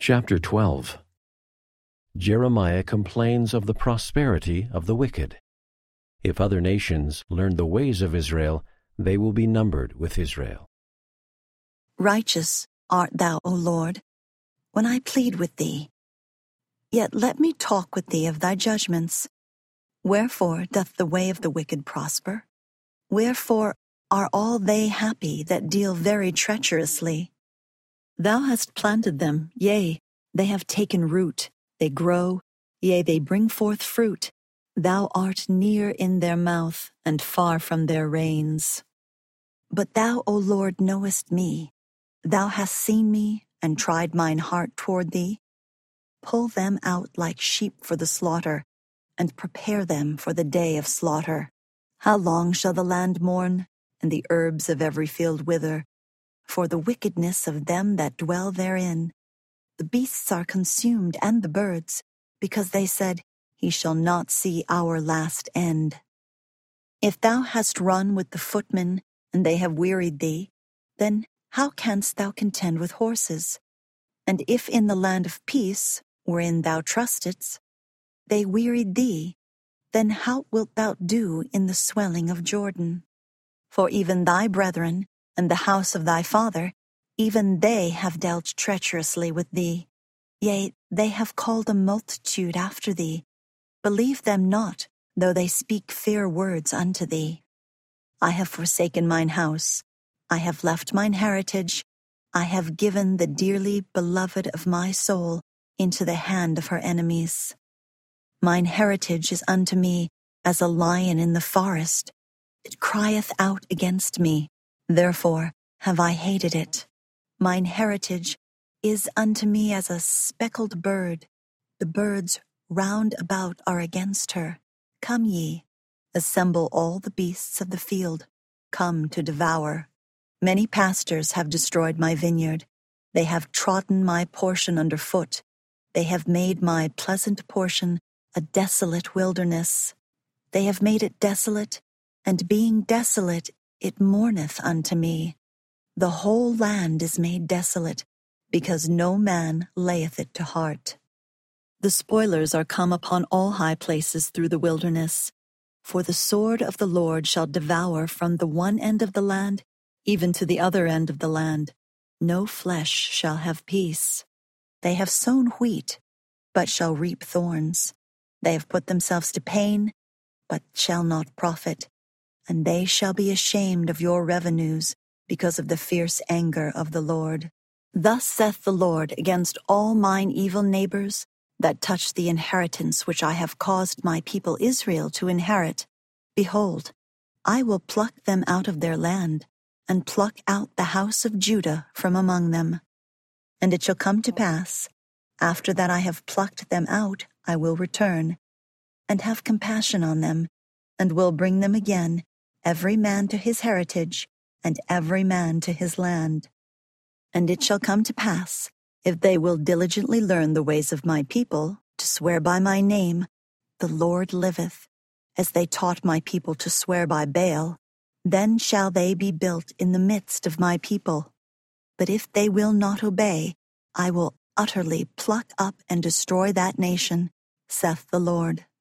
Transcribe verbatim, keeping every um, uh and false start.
Chapter twelve. Jeremiah complains of the prosperity of the wicked. If other nations learn the ways of Israel, they will be numbered with Israel. Righteous art thou, O Lord, when I plead with thee. Yet let me talk with thee of thy judgments. Wherefore doth the way of the wicked prosper? Wherefore are all they happy that deal very treacherously? Thou hast planted them, yea, they have taken root, they grow, yea, they bring forth fruit. Thou art near in their mouth, and far from their reins. But thou, O Lord, knowest me. Thou hast seen me, and tried mine heart toward thee. Pull them out like sheep for the slaughter, and prepare them for the day of slaughter. How long shall the land mourn, and the herbs of every field wither? For the wickedness of them that dwell therein. The beasts are consumed, and the birds, because they said, He shall not see our last end. If thou hast run with the footmen, and they have wearied thee, then how canst thou contend with horses? And if in the land of peace, wherein thou trustedst, they wearied thee, then how wilt thou do in the swelling of Jordan? For even thy brethren, and the house of thy father, even they have dealt treacherously with thee. Yea, they have called a multitude after thee. Believe them not, though they speak fair words unto thee. I have forsaken mine house, I have left mine heritage, I have given the dearly beloved of my soul into the hand of her enemies. Mine heritage is unto me as a lion in the forest. It crieth out against me, therefore have I hated it. Mine heritage is unto me as a speckled bird. The birds round about are against her. Come ye, assemble all the beasts of the field, come to devour. Many pastors have destroyed my vineyard. They have trodden my portion under foot. They have made my pleasant portion a desolate wilderness. They have made it desolate, and being desolate, it mourneth unto me. The whole land is made desolate, because no man layeth it to heart. The spoilers are come upon all high places through the wilderness. For the sword of the Lord shall devour from the one end of the land, even to the other end of the land. No flesh shall have peace. They have sown wheat, but shall reap thorns. They have put themselves to pain, but shall not profit. And they shall be ashamed of your revenues, because of the fierce anger of the Lord. Thus saith the Lord against all mine evil neighbors, that touch the inheritance which I have caused my people Israel to inherit. Behold, I will pluck them out of their land, and pluck out the house of Judah from among them. And it shall come to pass, after that I have plucked them out, I will return, and have compassion on them, and will bring them again, every man to his heritage, and every man to his land. And it shall come to pass, if they will diligently learn the ways of my people, to swear by my name, the Lord liveth, as they taught my people to swear by Baal, then shall they be built in the midst of my people. But if they will not obey, I will utterly pluck up and destroy that nation, saith the Lord.